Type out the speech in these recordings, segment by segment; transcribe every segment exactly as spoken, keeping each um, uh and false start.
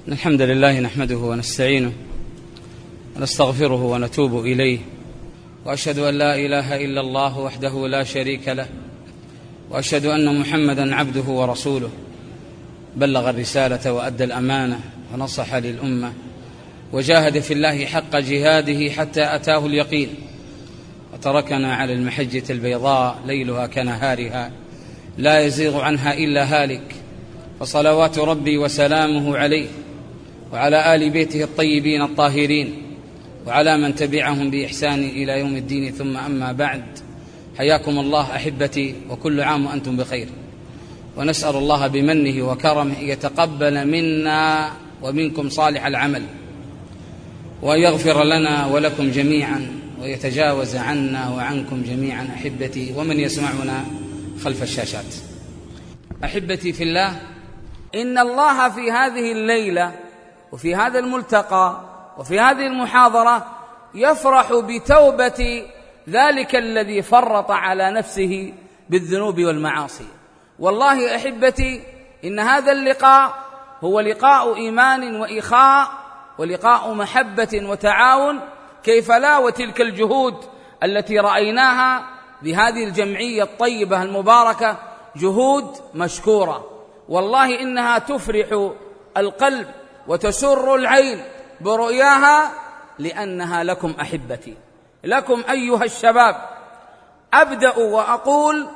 الحمد لله نحمده ونستعينه ونستغفره ونتوب إليه، وأشهد أن لا إله إلا الله وحده لا شريك له، وأشهد أن محمدا عبده ورسوله، بلغ الرسالة وأدى الأمانة ونصح للأمة وجاهد في الله حق جهاده حتى أتاه اليقين، وتركنا على المحجة البيضاء ليلها كنهارها لا يزيغ عنها إلا هالك، فصلوات ربي وسلامه عليه وعلى آل بيته الطيبين الطاهرين وعلى من تبعهم بإحسان إلى يوم الدين، ثم أما بعد. حياكم الله أحبتي، وكل عام وأنتم بخير، ونسأل الله بمنه وكرمه يتقبل منا ومنكم صالح العمل، ويغفر لنا ولكم جميعا، ويتجاوز عنا وعنكم جميعا أحبتي ومن يسمعنا خلف الشاشات. أحبتي في الله، إن الله في هذه الليلة وفي هذا الملتقى وفي هذه المحاضرة يفرح بتوبة ذلك الذي فرط على نفسه بالذنوب والمعاصي. والله أحبتي، إن هذا اللقاء هو لقاء إيمان وإخاء ولقاء محبة وتعاون، كيف لا، وتلك الجهود التي رأيناها بهذه الجمعية الطيبة المباركة جهود مشكورة، والله إنها تفرح القلب وتسر العين برؤياها، لأنها لكم أحبتي، لكم أيها الشباب. أبدأ وأقول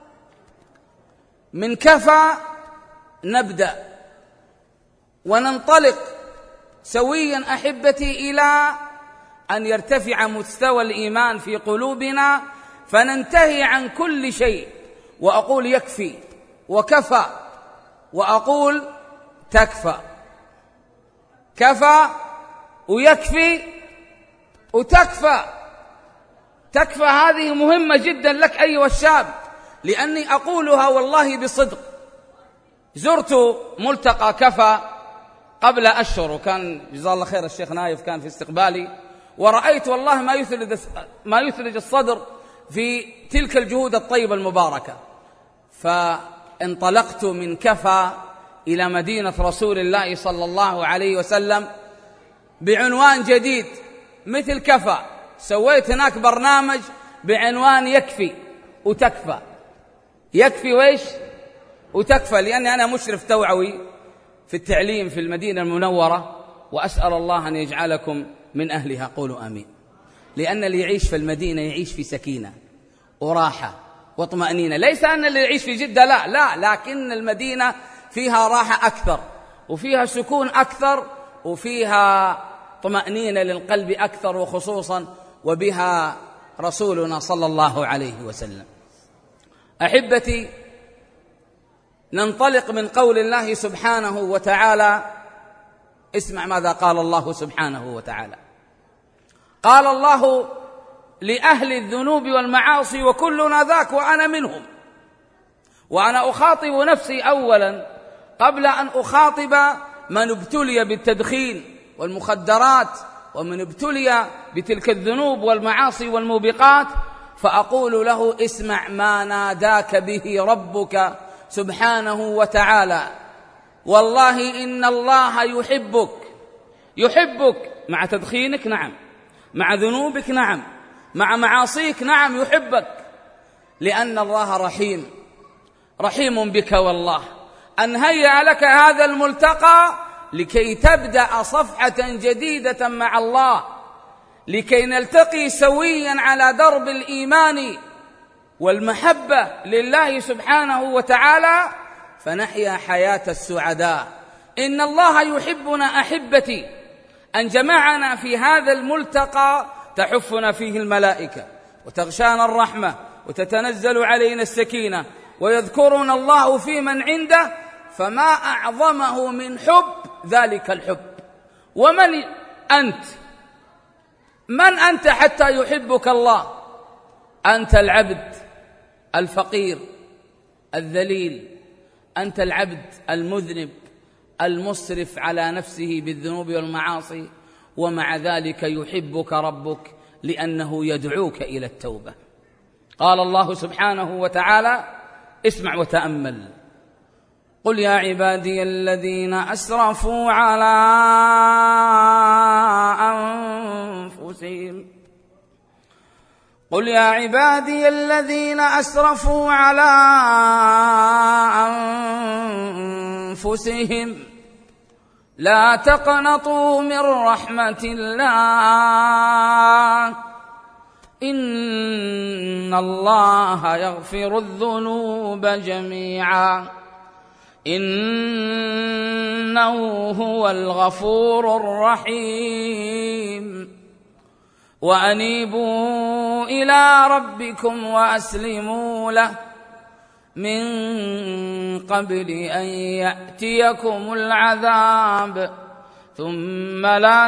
من كفى نبدأ وننطلق سويا أحبتي إلى أن يرتفع مستوى الإيمان في قلوبنا، فننتهي عن كل شيء، وأقول يكفي وكفى، وأقول تكفى. كفى ويكفي وتكفى. تكفى هذه مهمة جدا لك أيها الشاب، لأني أقولها والله بصدق. زرت ملتقى كفى قبل أشهر، وكان جزاه الله خير الشيخ نايف كان في استقبالي، ورأيت والله ما يثلج ما يثلج الصدر في تلك الجهود الطيبة المباركة. فانطلقت من كفى إلى مدينة رسول الله صلى الله عليه وسلم بعنوان جديد مثل كفى. سويت هناك برنامج بعنوان يكفي وتكفى. يكفي ويش وتكفى، لأني أنا مشرف توعوي في التعليم في المدينة المنورة، وأسأل الله أن يجعلكم من أهلها، قولوا آمين. لأن اللي يعيش في المدينة يعيش في سكينة وراحة وطمأنينة. ليس أن اللي يعيش في جدة لا لا لكن المدينة فيها راحة أكثر، وفيها سكون أكثر، وفيها طمأنينة للقلب أكثر، وخصوصا وبها رسولنا صلى الله عليه وسلم. أحبتي، ننطلق من قول الله سبحانه وتعالى. اسمع ماذا قال الله سبحانه وتعالى. قال الله لأهل الذنوب والمعاصي وكلنا ذاك وأنا منهم. وأنا أخاطب نفسي أولا قبل أن أخاطب من ابتلي بالتدخين والمخدرات، ومن ابتلي بتلك الذنوب والمعاصي والموبقات، فأقول له اسمع ما ناداك به ربك سبحانه وتعالى. والله إن الله يحبك يحبك مع تدخينك، نعم، مع ذنوبك، نعم، مع معاصيك، نعم، يحبك، لأن الله رحيم رحيم بك. والله أن هيأ لك هذا الملتقى لكي تبدأ صفحة جديدة مع الله، لكي نلتقي سويا على درب الإيمان والمحبة لله سبحانه وتعالى، فنحيا حياة السعداء. إن الله يحبنا أحبتي، أن جمعنا في هذا الملتقى تحفنا فيه الملائكة وتغشانا الرحمة وتتنزل علينا السكينة ويذكرنا الله في من عنده، فما أعظمه من حب ذلك الحب. ومن أنت من أنت حتى يحبك الله؟ أنت العبد الفقير الذليل، أنت العبد المذنب المسرف على نفسه بالذنوب والمعاصي، ومع ذلك يحبك ربك لأنه يدعوك إلى التوبة. قال الله سبحانه وتعالى، اسمع وتأمل، قل يا عبادي الذين أسرفوا على أنفسهم قل يا عبادي الذين أسرفوا على أنفسهم لا تقنطوا من رحمة الله إن الله يغفر الذنوب جميعا إنه هو الغفور الرحيم وأنيبوا إلى ربكم وأسلموا له من قبل أن يأتيكم العذاب ثم لا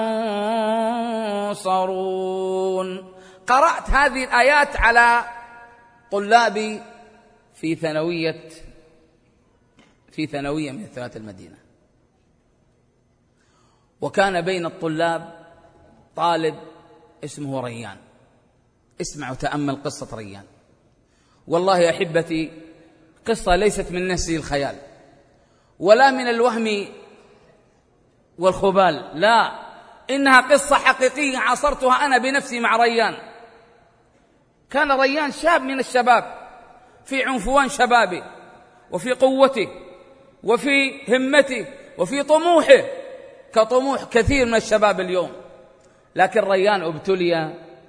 تنصرون. قرأت هذه الآيات على طلابي في ثانوية في ثانوية من ثانويات المدينة، وكان بين الطلاب طالب اسمه ريان. اسمع وتأمل قصة ريان، والله يا أحبتي قصة ليست من نسج الخيال ولا من الوهم والخبال، لا، إنها قصة حقيقية عاصرتها أنا بنفسي مع ريان. كان ريان شاب من الشباب في عنفوان شبابه وفي قوته وفي همته وفي طموحه كطموح كثير من الشباب اليوم، لكن ريان ابتلي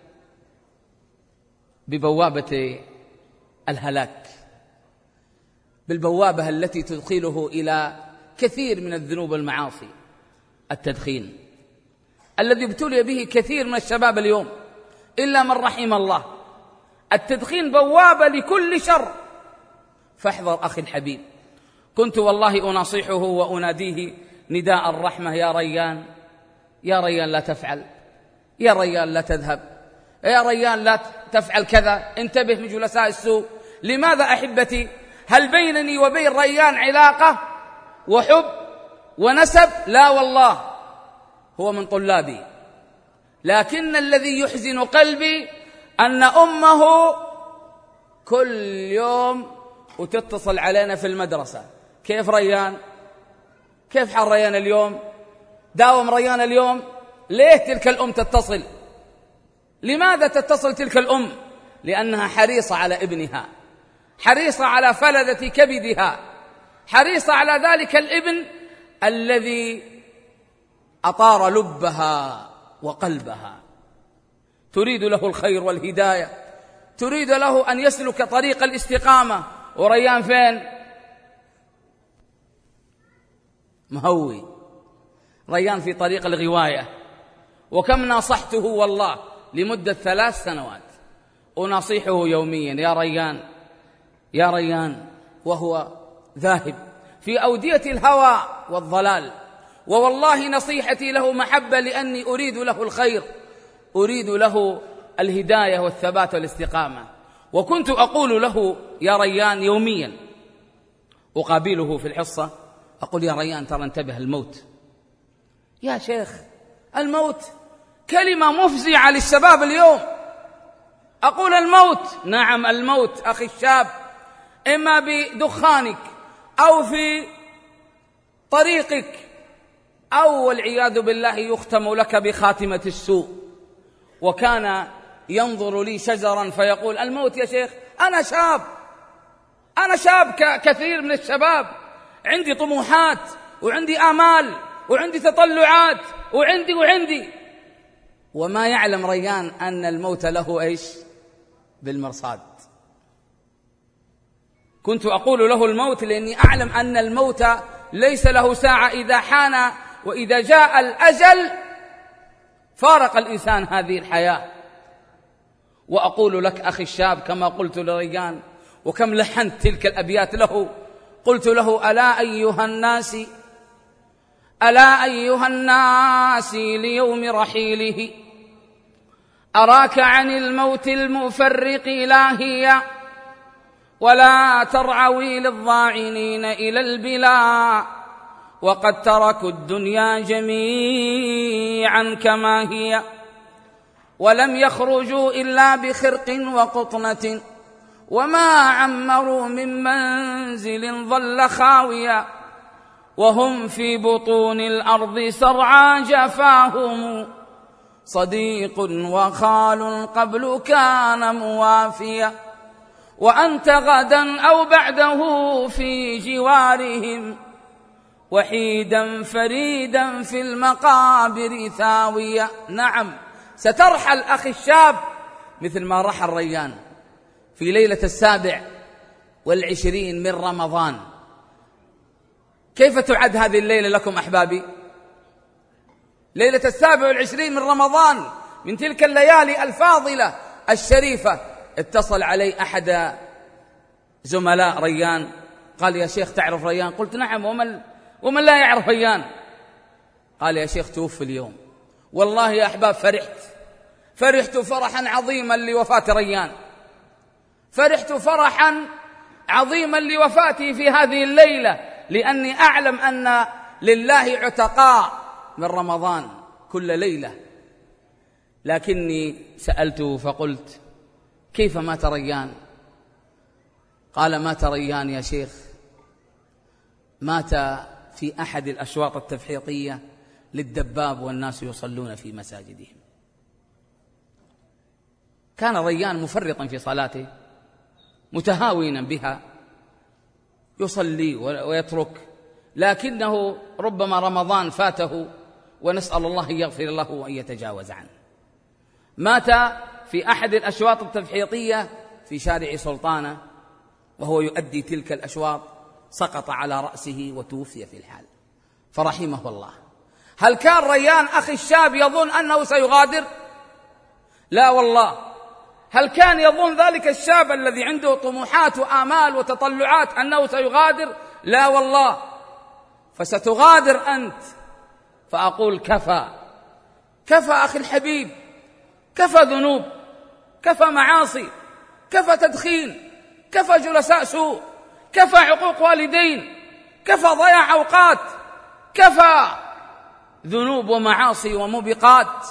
ببوابة الهلاك، بالبوابة التي تدخله إلى كثير من الذنوب والمعاصي، التدخين الذي ابتلي به كثير من الشباب اليوم إلا من رحم الله. التدخين بوابة لكل شر، فاحذر أخي الحبيب. كنت والله أناصحه وأناديه نداء الرحمة: يا ريان، يا ريان لا تفعل، يا ريان لا تذهب، يا ريان لا تفعل كذا، انتبه من جلساء السوء. لماذا أحبتي؟ هل بينني وبين ريان علاقة وحب ونسب؟ لا والله، هو من طلابي، لكن الذي يحزن قلبي أن أمه كل يوم وتتصل علينا في المدرسة: كيف ريان؟ كيف حال ريان اليوم؟ داوم ريان اليوم. ليه تلك الأم تتصل؟ لماذا تتصل تلك الأم؟ لأنها حريصة على ابنها، حريصة على فلذة كبدها، حريصة على ذلك الابن الذي أطار لبها وقلبها، تريد له الخير والهداية، تريد له أن يسلك طريق الاستقامة. وريان فين؟ مهوي. ريان في طريق الغواية. وكم ناصحته والله لمدة ثلاث سنوات، أناصحه يوميا: يا ريان، يا ريان، وهو ذاهب في أودية الهوى والضلال. ووالله نصيحتي له محبة، لأني أريد له الخير، أريد له الهداية والثبات والاستقامة. وكنت أقول له: يا ريان، يوميا أقابله في الحصة أقول: يا ريان، ترى انتبه، الموت. يا شيخ، الموت كلمة مفزعة للشباب اليوم. أقول: الموت، نعم الموت أخي الشاب، إما بدخانك أو في طريقك، أو والعياذ بالله يختم لك بخاتمة السوء. وكان ينظر لي شجرا فيقول: الموت يا شيخ، أنا شاب، أنا شاب ككثير من الشباب، عندي طموحات وعندي آمال وعندي تطلعات وعندي وعندي وما يعلم ريان أن الموت له إيش؟ بالمرصاد. كنت أقول له الموت لأني أعلم أن الموت ليس له ساعة، إذا حان وإذا جاء الأجل فارق الإنسان هذه الحياة. وأقول لك أخي الشاب كما قلت لريان، وكم لحنت تلك الأبيات له، قلت له: ألا أيها الناس، ألا أيها الناس ليوم رحيله، أراك عن الموت المفرق لاهيا، ولا ترعوي للضاعنين إلى البلا، وقد تركوا الدنيا جميعا كما هي، ولم يخرجوا إلا بخرق وقطنة، وما عمروا من منزل ظل خاويا وهم في بطون الأرض سرعى جفاهم صديق وخال قبل كان موافيا وأنت غدا أو بعده في جوارهم وحيدا فريدا في المقابر ثاويا. نعم، سترحل أخي الشاب مثل ما رحل ريان في ليلة السابع والعشرين من رمضان. كيف تعد هذه الليلة لكم أحبابي؟ ليلة السابع والعشرين من رمضان، من تلك الليالي الفاضلة الشريفة. اتصل علي أحد زملاء ريان قال: يا شيخ تعرف ريان؟ قلت: نعم، ومن, ومن لا يعرف ريان؟ قال: يا شيخ توفي اليوم. والله يا أحباب فرحت فرحت فرحا عظيما لوفاة ريان، فرحت فرحا عظيما لوفاته في هذه الليلة، لأني أعلم أن لله عتقاء من رمضان كل ليلة. لكني سألته فقلت: كيف مات ريان؟ قال: مات ريان يا شيخ، مات في أحد الأشواط التفحيطية للدباب والناس يصلون في مساجدهم. كان ريان مفرطا في صلاته، متهاونا بها، يصلي ويترك، لكنه ربما رمضان فاته، ونسأل الله أن يغفر له وأن يتجاوز عنه. مات في أحد الأشواط التفحيطية في شارع سلطانة وهو يؤدي تلك الأشواط، سقط على رأسه وتوفي في الحال، فرحمه الله. هل كان ريان أخي الشاب يظن أنه سيغادر؟ لا والله. هل كان يظن ذلك الشاب الذي عنده طموحات وآمال وتطلعات أنه سيغادر؟ لا والله. فستغادر أنت. فأقول: كفى كفى أخي الحبيب، كفى ذنوب، كفى معاصي، كفى تدخين، كفى جلساء سوء، كفى عقوق والدين، كفى ضياع أوقات، كفى ذنوب ومعاصي وموبقات.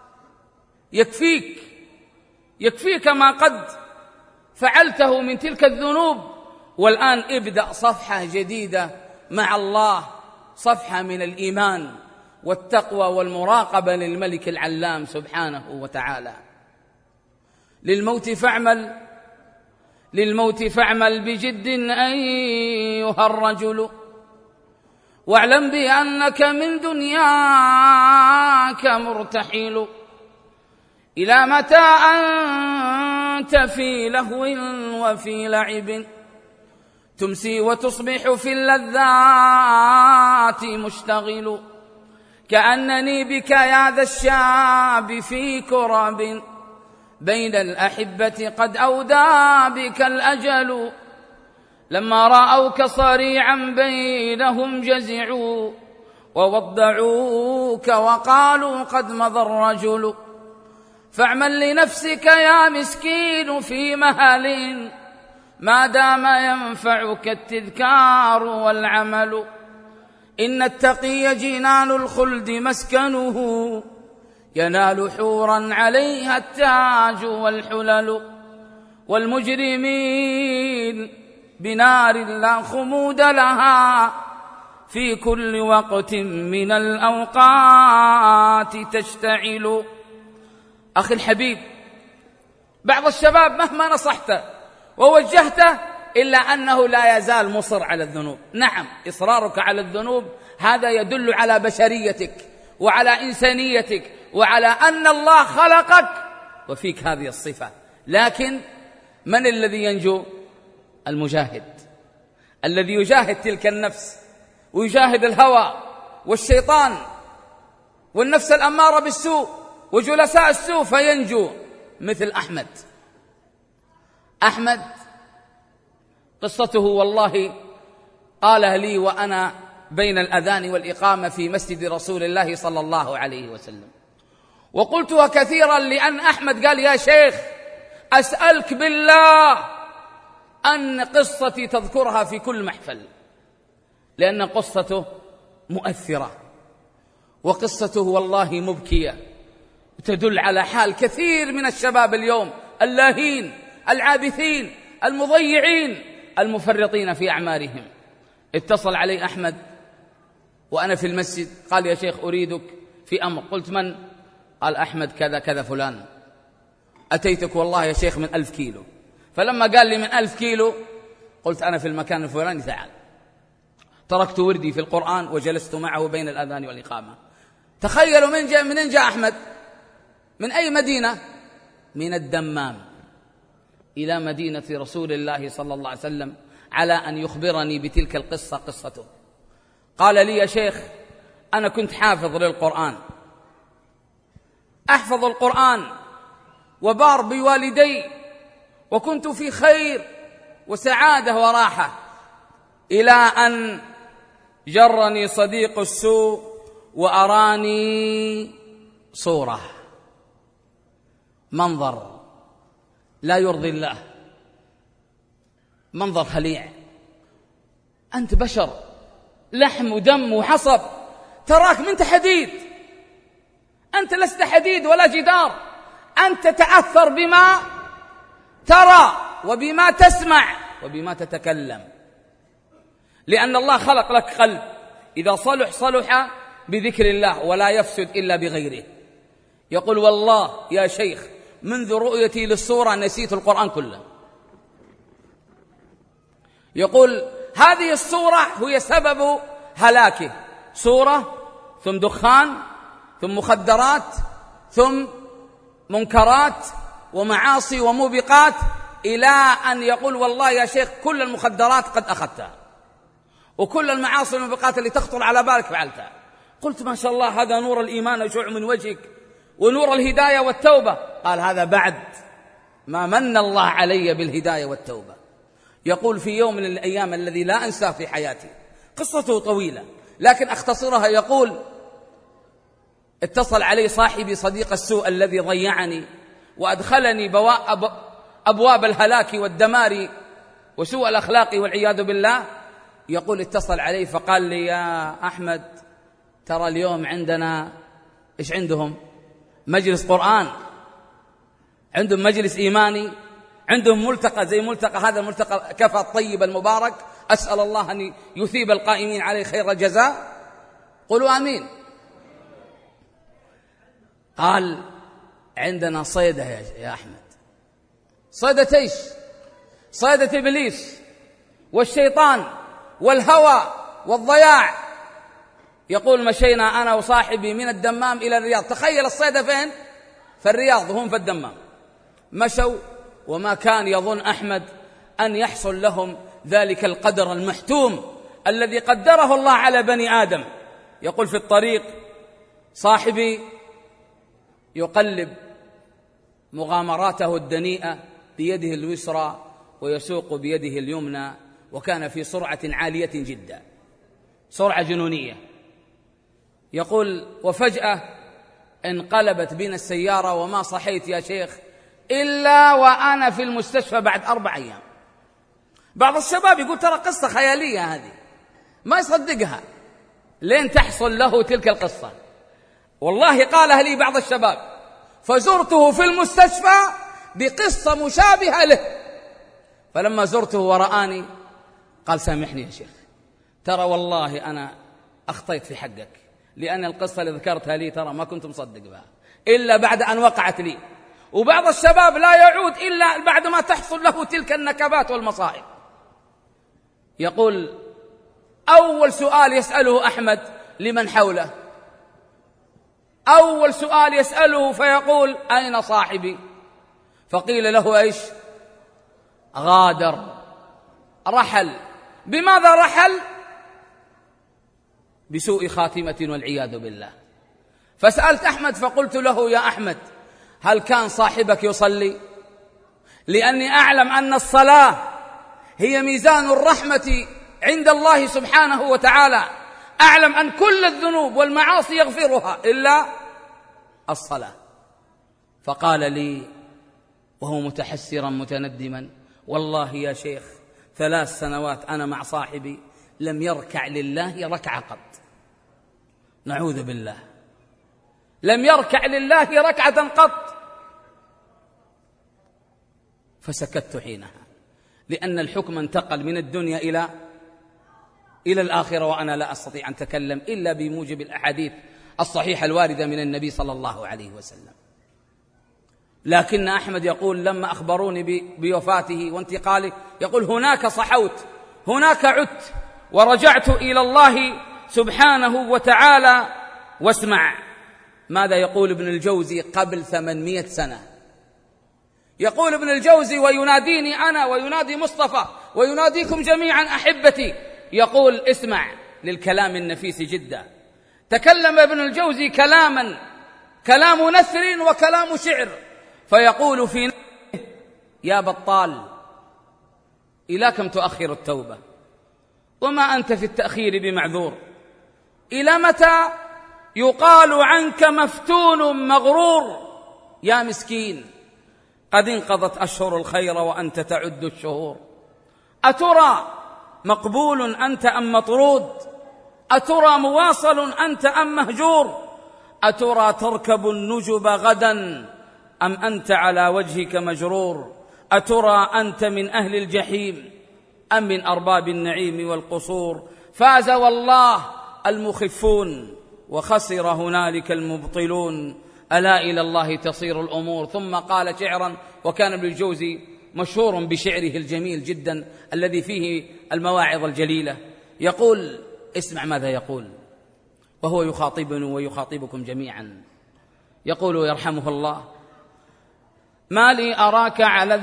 يكفيك يكفيك ما قد فعلته من تلك الذنوب، والآن ابدأ صفحة جديدة مع الله، صفحة من الإيمان والتقوى والمراقبة للملك العلام سبحانه وتعالى. للموت فاعمل للموت فاعمل بجد أيها الرجل، واعلم بأنك من دنياك مرتحل. إلى متى أنت في لهو وفي لعب، تمسي وتصبح في اللذات مشتغل. كأنني بك يا ذا الشاب في كرب، بين الأحبة قد أودى بك الأجل. لما رأوك صريعا بينهم جزعوا، ووضعوك وقالوا قد مضى الرجل. فاعمل لنفسك يا مسكين في مهل، ما دام ينفعك التذكار والعمل. إن التقي جنان الخلد مسكنه، ينال حورا عليها التاج والحلل. والمجرمين بنار لا خمود لها، في كل وقت من الأوقات تشتعل. أخي الحبيب، بعض الشباب مهما نصحته ووجهته إلا أنه لا يزال مصر على الذنوب. نعم، إصرارك على الذنوب هذا يدل على بشريتك وعلى إنسانيتك وعلى أن الله خلقك وفيك هذه الصفة. لكن من الذي ينجو؟ المجاهد، الذي يجاهد تلك النفس ويجاهد الهوى والشيطان والنفس الأمارة بالسوء وجلساء السوء فينجو. مثل أحمد أحمد قصته والله قالها لي وأنا بين الأذان والإقامة في مسجد رسول الله صلى الله عليه وسلم، وقلتها كثيرا لأن أحمد قال: يا شيخ أسألك بالله أن قصتي تذكرها في كل محفل، لأن قصته مؤثرة وقصته والله مبكية، تدل على حال كثير من الشباب اليوم اللاهين العابثين المضيعين المفرطين في أعمارهم. اتصل علي أحمد وأنا في المسجد، قال يا شيخ أريدك في أمر. قلت من؟ قال أحمد كذا كذا فلان، أتيتك والله يا شيخ من ألف كيلو. فلما قال لي من ألف كيلو قلت أنا في المكان الفلاني، تعال. تركت وردي في القرآن وجلست معه بين الأذان والإقامة. تخيلوا من جاء من جاء أحمد، من أي مدينة؟ من الدمام إلى مدينة رسول الله صلى الله عليه وسلم على أن يخبرني بتلك القصة قصته. قال لي يا شيخ أنا كنت حافظ للقرآن، أحفظ القرآن وبار بوالدي، وكنت في خير وسعادة وراحة، إلى أن جرني صديق السوء وأراني صورة، منظر لا يرضي الله، منظر خليع. أنت بشر، لحم ودم وحصب، تراك منت حديد، أنت لست حديد ولا جدار، أنت تتأثر بما ترى وبما تسمع وبما تتكلم، لأن الله خلق لك قلب إذا صلح صلح بذكر الله ولا يفسد إلا بغيره. يقول والله يا شيخ منذ رؤيتي للصورة نسيت القرآن كله. يقول هذه الصورة هي سبب هلاكه، صورة ثم دخان ثم مخدرات ثم منكرات ومعاصي وموبقات، إلى أن يقول والله يا شيخ كل المخدرات قد أخذتها وكل المعاصي والموبقات اللي تخطر على بالك فعلتها. قلت ما شاء الله هذا نور الإيمان يشع من وجهك ونور الهداية والتوبة. قال هذا بعد ما من الله علي بالهداية والتوبة. يقول في يوم من الأيام الذي لا أنساه في حياتي، قصته طويلة لكن أختصرها، يقول اتصل علي صاحبي صديق السوء الذي ضيعني وأدخلني أبواب الهلاك والدمار وسوء الأخلاق والعياذ بالله. يقول اتصل علي فقال لي يا أحمد ترى اليوم عندنا إيش عندهم؟ مجلس قرآن، عندهم مجلس إيماني، عندهم ملتقى زي ملتقى هذا الملتقى كفى الطيب المبارك، أسأل الله أن يثيب القائمين عليه خير الجزاء، قولوا آمين. قال عندنا صيدة يا أحمد. صيدة إيش؟ صيدة إبليس والشيطان والهوى والضياع. يقول مشينا أنا وصاحبي من الدمام إلى الرياض. تخيل الصيدة فين؟ في الرياض وهم في الدمام. مشوا وما كان يظن أحمد أن يحصل لهم ذلك القدر المحتوم الذي قدره الله على بني آدم. يقول في الطريق صاحبي يقلب مغامراته الدنيئة بيده اليسرى ويسوق بيده اليمنى، وكان في سرعة عالية جدا، سرعة جنونية. يقول وفجأة انقلبت بنا السيارة وما صحيت يا شيخ إلا وأنا في المستشفى بعد أربع أيام. بعض الشباب يقول ترى قصة خيالية هذه، ما يصدقها لين تحصل له تلك القصة. والله قالها لي بعض الشباب، فزرته في المستشفى بقصة مشابهة له، فلما زرته ورآني قال سامحني يا شيخ، ترى والله أنا أخطيت في حقك، لأن القصة اللي ذكرتها لي ترى ما كنت مصدق بها إلا بعد أن وقعت لي. وبعض الشباب لا يعود إلا بعد ما تحصل له تلك النكبات والمصائب. يقول أول سؤال يسأله أحمد لمن حوله، أول سؤال يسأله فيقول أين صاحبي؟ فقيل له إيش؟ غادر، رحل. بماذا رحل؟ بسوء خاتمة والعياذ بالله. فسألت أحمد فقلت له يا أحمد هل كان صاحبك يصلي؟ لأني أعلم أن الصلاة هي ميزان الرحمة عند الله سبحانه وتعالى. أعلم أن كل الذنوب والمعاصي يغفرها إلا الصلاة. فقال لي وهو متحسرا متندما والله يا شيخ ثلاث سنوات أنا مع صاحبي لم يركع لله ركعة قط، نعوذ بالله، لم يركع لله ركعة قط. فسكت حينها لأن الحكم انتقل من الدنيا إلى إلى الآخرة، وأنا لا أستطيع أن أتكلم إلا بموجب الأحاديث الصحيحة الواردة من النبي صلى الله عليه وسلم. لكن أحمد يقول لما أخبروني بوفاته وانتقاله، يقول هناك صحوت، هناك عدت ورجعت إلى الله سبحانه وتعالى. واسمع ماذا يقول ابن الجوزي قبل ثمانمائة سنة. يقول ابن الجوزي ويناديني أنا وينادي مصطفى ويناديكم جميعا أحبتي، يقول اسمع للكلام النفيس جدا. تكلم ابن الجوزي كلاما كلام نثر وكلام شعر، فيقول في نفسه يا بطال إلى كم تؤخر التوبة وما أنت في التأخير بمعذور؟ إلى متى يقال عنك مفتون مغرور؟ يا مسكين قد انقضت أشهر الخير وأنت تعد الشهور. أترى مقبول أنت أم مطرود؟ أترى مواصل أنت أم مهجور؟ أترى تركب النجب غدا أم أنت على وجهك مجرور؟ أترى أنت من أهل الجحيم أم من أرباب النعيم والقصور؟ فاز والله المخفون وخسر هنالك المبطلون، ألا إلى الله تصير الأمور. ثم قال شعرا، وكان ابن الجوزي مشهور بشعره الجميل جدا الذي فيه المواعظ الجليلة. يقول اسمع ماذا يقول وهو يخاطبني ويخاطبكم جميعا. يقول يرحمه الله: ما لي أراك على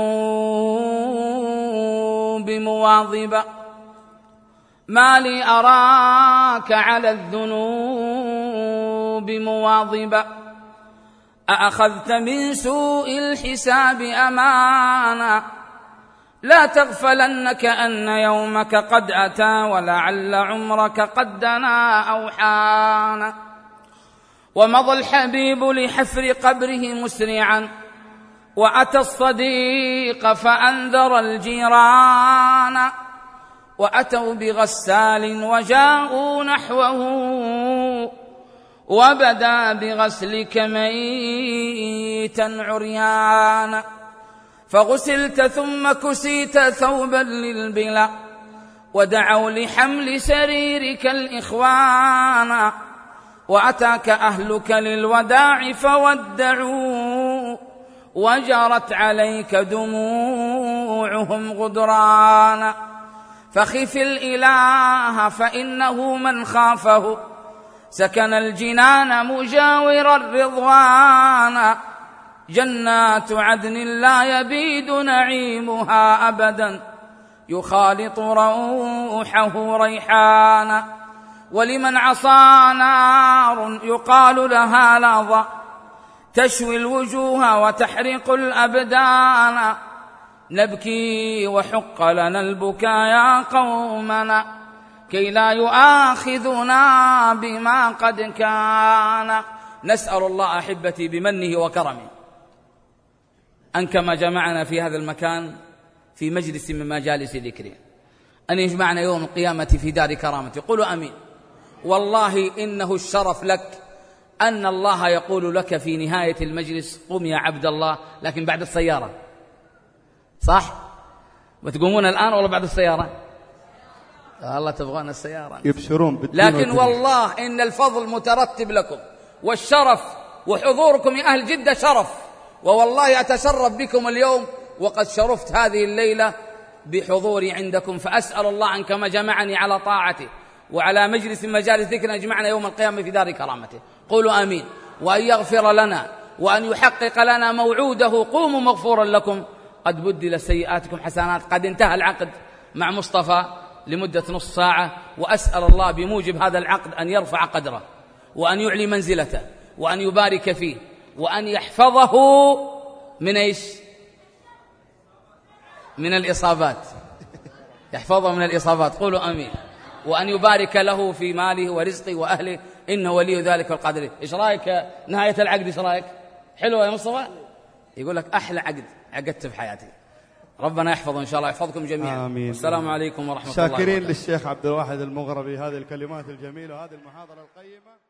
الذنوب مواظبا، ما لي أراك على الذنوب مواظبا، أأخذت من سوء الحساب أمانا، لا تغفلنك أن يومك قد أتى ولعل عمرك قد دنا أو حان. ومضى الحبيب لحفر قبره مسرعا، وأتى الصديق فأنذر الجيران، وأتوا بغسال وجاءوا نحوه، وبدا بغسلك ميتا عريانا، فغسلت ثم كسيت ثوبا للبلا، ودعوا لحمل سريرك الإخوان، وأتاك أهلك للوداع فودعوا، وجرت عليك دموعهم غدرانا. فخف الإله فإنه من خافه سكن الجنان مجاور الرضوان، جنات عدن لا يبيد نعيمها أبدا، يخالط روحه ريحانا. ولمن عصى نار يقال لها لظى، تشوي الوجوه وتحرق الأبدان، نبكي وحق لنا البكاء يا قومنا، كي لا يؤاخذنا بما قد كان. نسأل الله أحبتي بمنه وكرمه أن كما جمعنا في هذا المكان في مجلس من مجالس ذكره أن يجمعنا يوم القيامة في دار كرامته. قولوا أمين. والله إنه الشرف لك أن الله يقول لك في نهاية المجلس قم يا عبد الله، لكن بعد السيارة. صح؟ بتقومون الآن ولا بعد السيارة؟ الله تبغون السيارة يبشرون. لكن والله إن الفضل مترتب لكم والشرف، وحضوركم يا أهل جدة شرف، ووالله أتشرف بكم اليوم، وقد شرفت هذه الليلة بحضوري عندكم. فأسأل الله أن كما جمعني على طاعته وعلى مجلس من مجالس ذكرنا يجمعنا يوم القيامة في دار كرامته. قولوا آمين. وأن يغفر لنا وأن يحقق لنا موعوده. قوموا مغفورا لكم، قد بدل سيئاتكم حسنات. قد انتهى العقد مع مصطفى لمدة نصف ساعة، وأسأل الله بموجب هذا العقد أن يرفع قدره وأن يعلي منزلته وأن يبارك فيه وأن يحفظه من إيش؟ من الإصابات. يحفظه من الإصابات. قولوا أمين. وأن يبارك له في ماله ورزقه وأهله، إنه ولي ذلك والقادر. إيش رأيك نهاية العقد؟ إيش رأيك؟ حلوة يا مصطفى؟ يقول لك أحلى عقد عقدت في حياتي. ربنا يحفظه إن شاء الله، يحفظكم جميعا. آمين. والسلام عليكم ورحمة الله وبركاته. شاكرين للشيخ عبد الواحد المغربي هذه الكلمات الجميلة وهذه المحاضرة القيمة.